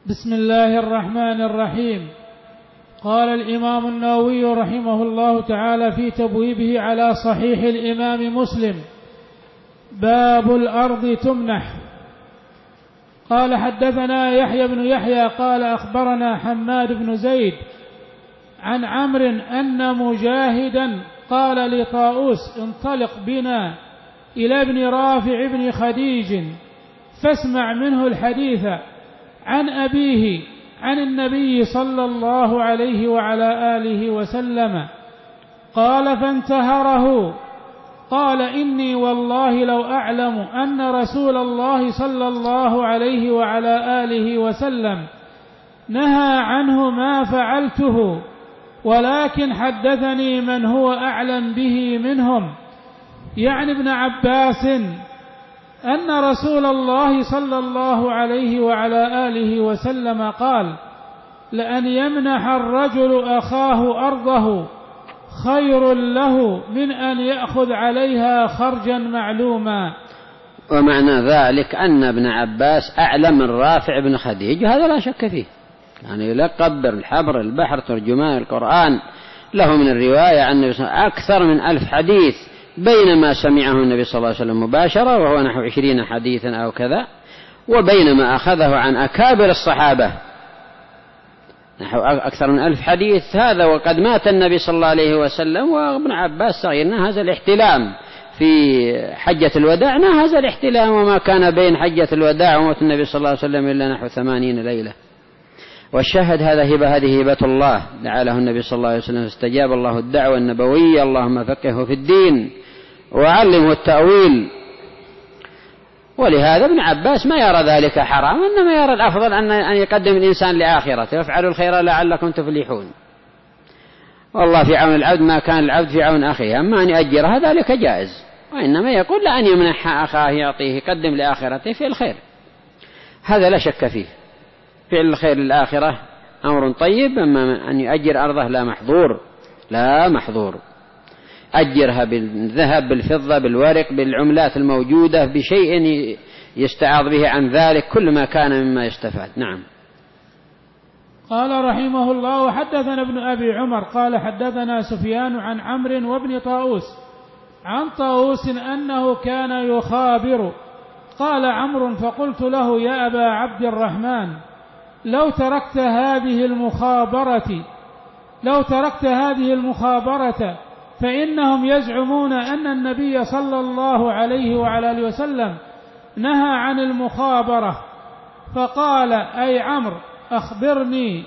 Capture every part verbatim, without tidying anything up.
بسم الله الرحمن الرحيم. قال الإمام النووي رحمه الله تعالى في تبويبه على صحيح الإمام مسلم: باب الأرض تمنح. قال حدثنا يحيى بن يحيى قال أخبرنا حماد بن زيد عن عمرو أن مجاهدا قال لطاؤوس: انطلق بنا إلى ابن رافع بن خديج فاسمع منه الحديث عن أبيه عن النبي صلى الله عليه وعلى آله وسلم. قال فانتهره. قال: إني والله لو أعلم أن رسول الله صلى الله عليه وعلى آله وسلم نهى عنه ما فعلته، ولكن حدثني من هو أعلم به منهم، يعني ابن عباس، أن رسول الله صلى الله عليه وعلى آله وسلم قال: لأن يمنح الرجل أخاه أرضه خير له من أن يأخذ عليها خرجا معلوما. ومعنى ذلك أن ابن عباس أعلم من رافع بن خديج، هذا لا شك فيه، يعني لقب الحبر البحر ترجمان القرآن، له من الرواية عن النبي صلى الله عليه وسلم أكثر من ألف حديث، بينما سمعه النبي صلى الله عليه وسلم مباشرة وهو نحو عشرين حديثا أو كذا، وبينما أخذه عن أكابر الصحابة نحو أكثر من ألف حديث، هذا وقد مات النبي صلى الله عليه وسلم وابن عباس صغير. نهز الاحتلام في حجة الوداع، نهز الاحتلام، وما كان بين حجة الوداع وموت النبي صلى الله عليه وسلم إلا نحو ثمانين ليلة. والشاهد هذا هبة، هذه هبة الله دعا النبي صلى الله عليه وسلم، استجاب الله الدعوة النبوية: اللهم فقهه في الدين وعلمه التأويل. ولهذا ابن عباس ما يرى ذلك حرام، إنما يرى الأفضل أن يقدم الإنسان لآخرته: وافعلوا الخير لعلكم تفلحون. والله في عون العبد ما كان العبد في عون أخيه، أما أن يأجرها ذلك جائز، وإنما يقول: لأن يمنح أخاه يعطيه يقدم لآخرته في الخير، هذا لا شك فيه. فعل الخير للآخرة أمر طيب، أما أن يؤجر أرضه لا محظور، لا محظور. أجرها بالذهب بالفضة بالورق بالعملات الموجودة، بشيء يستعاض به عن ذلك، كل ما كان مما يستفاد. نعم. قال رحمه الله: حدثنا ابن أبي عمر قال حدثنا سفيان عن عمرو وابن طاؤوس عن طاؤوس أنه كان يخابر. قال عمرو: فقلت له: يا أبا عبد الرحمن، لو تركت هذه المخابرة لو تركت هذه المخابرة فإنهم يزعمون أن النبي صلى الله عليه وعلى آله وسلم نهى عن المخابرة. فقال: أي عمرو أخبرني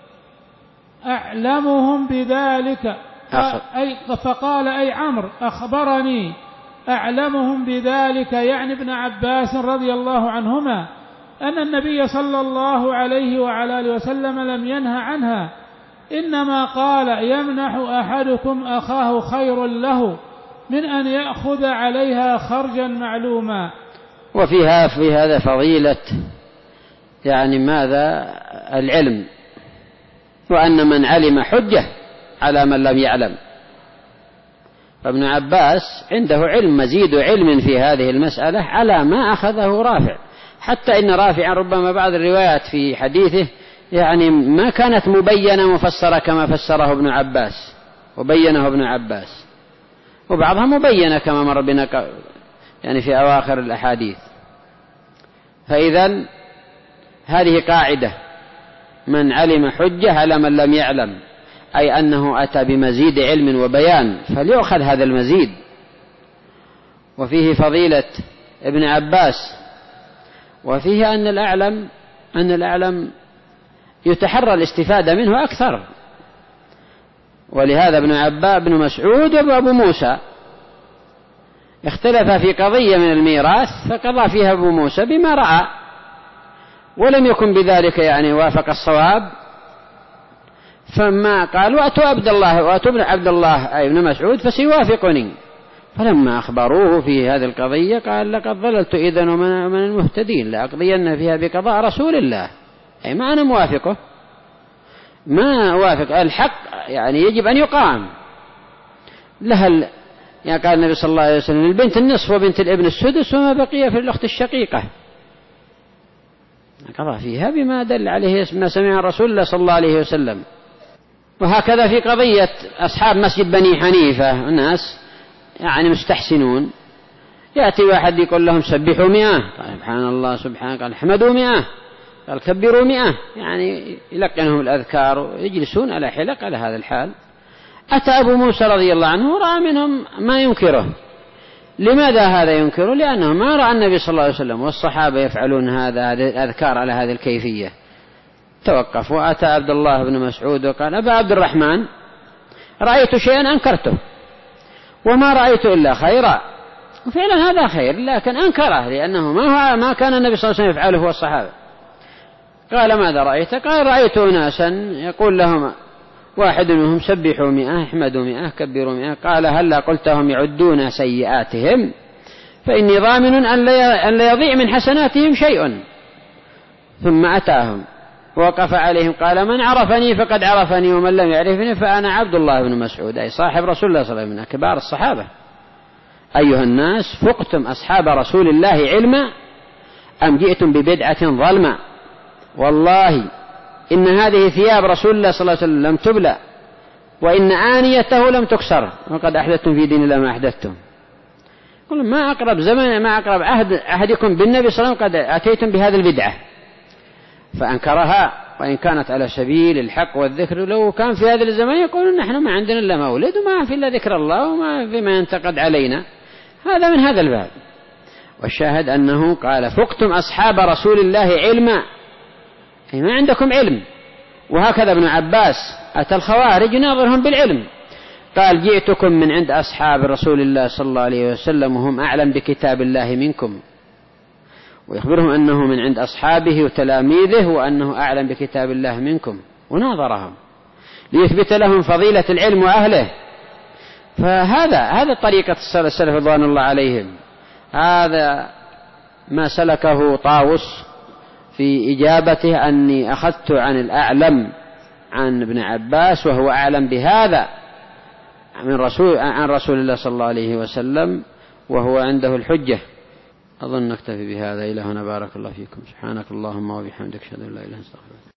أعلمهم بذلك. أي فقال: أي عمرو أخبرني أعلمهم بذلك، يعني ابن عباس رضي الله عنهما، أن النبي صلى الله عليه وعلى آله وسلم لم ينه عنها، إنما قال: يمنح أحدكم أخاه خير له من أن يأخذ عليها خرجا معلوما. وفيها في هذا فضيلة يعني ماذا؟ العلم، وأن من علم حجة على من لم يعلم. فابن عباس عنده علم، مزيد علم في هذه المسألة على ما أخذه رافع، حتى إن رافعا ربما بعض الروايات في حديثه يعني ما كانت مبينة مفسرة كما فسره ابن عباس وبينه ابن عباس، وبعضها مبينة كما مر بنا يعني في أواخر الأحاديث. فإذن هذه قاعدة: من علم حجة على من لم يعلم، أي أنه أتى بمزيد علم وبيان فليأخذ هذا المزيد. وفيه فضيلة ابن عباس، وفيه أن الأعلم أن الأعلم يتحرى الاستفادة منه أكثر. ولهذا ابن عباس بن مسعود وابو موسى اختلف في قضية من الميراث، فقضى فيها ابو موسى بما رأى، ولم يكن بذلك يعني وافق الصواب، فما قال: وأتوا عبد الله وأتوا ابن عبد الله أي ابن مسعود فسيوافقني. فلما أخبروه في هذه القضية قال: لقد ضللت إذن من المهتدين، لأقضين فيها بقضاء رسول الله، أي ما أنا موافقه، ما أوافق الحق، يعني يجب أن يقام لها. يعني قال النبي صلى الله عليه وسلم: البنت النصف وبنت الابن السدس وما بقي في الأخت الشقيقة. قضى فيها بما دل عليه ما سمع رسول الله صلى الله عليه وسلم. وهكذا في قضية أصحاب مسجد بني حنيفة، الناس يعني مستحسنون، يأتي واحد يقول لهم سبحوا مئة، قال سبحان الله سبحانك، قال احمدوا مئة، قال كبروا مئة، يعني يلقنهم الأذكار ويجلسون على حلق على هذا الحال. أتى أبو موسى رضي الله عنه رأى منهم ما ينكره. لماذا هذا ينكره؟ لأنه ما رأى النبي صلى الله عليه وسلم والصحابة يفعلون هذا الأذكار على هذه الكيفية. توقف. وأتى عبد الله بن مسعود وقال أبا عبد الرحمن رأيت شيئا أنكرته وما رأيت إلا خيرا. وفعلا هذا خير، لكن أنكره لأنه ما, هو ما كان النبي صلى الله عليه وسلم يفعله هو الصحابة. قال ماذا رأيت؟ قال رأيت ناسا يقول لهم واحد منهم سبحوا مئة احمدوا مئة كبروا مئة، قال هلا قلتهم يعدون سيئاتهم فإني ضامن أن لا يضيع من حسناتهم شيء. ثم أتاهم ووقف عليهم قال من عرفني فقد عرفني ومن لم يعرفني فأنا عبد الله بن مسعود، أي صاحب رسول الله صلى الله عليه وسلم من كبار الصحابة. أيها الناس فقتم أصحاب رسول الله علما أم جئتم ببدعة ظلمة؟ والله إن هذه ثياب رسول الله صلى الله عليه وسلم لم تبلى وإن آنيته لم تكسر وقد أحدثتم في دين الله ما أحدثتم. قل ما أقرب زمن ما أقرب عهد أحدكم بالنبي صلى الله عليه وسلم قد أتيتم بهذه البدعة. فأنكرها وإن كانت على سبيل الحق والذكر. لو كان في هذا الزمان يقولون نحن ما عندنا إلا مولد وما في إلا ذكر الله وما فيما ينتقد علينا. هذا من هذا الباب. والشاهد أنه قال فقتم أصحاب رسول الله علما، أي ما عندكم علم. وهكذا ابن عباس أتى الخوارج ناظرهم بالعلم، قال جئتكم من عند أصحاب رسول الله صلى الله عليه وسلم وهم أعلم بكتاب الله منكم، ويخبرهم أنه من عند أصحابه وتلاميذه وأنه أعلم بكتاب الله منكم، وناظرهم ليثبت لهم فضيلة العلم وأهله. فهذا هذا طريقة السلف رضوان الله عليهم. هذا ما سلكه طاووس في إجابته أني أخذت عن الأعلم عن ابن عباس وهو أعلم بهذا من رسول عن رسول الله صلى الله عليه وسلم وهو عنده الحجة. أظن نكتفي بهذا. إلى هنا بارك الله فيكم. سبحانك اللهم وبحمدك أشهد أن لا إله إلا أنت أستغفرك.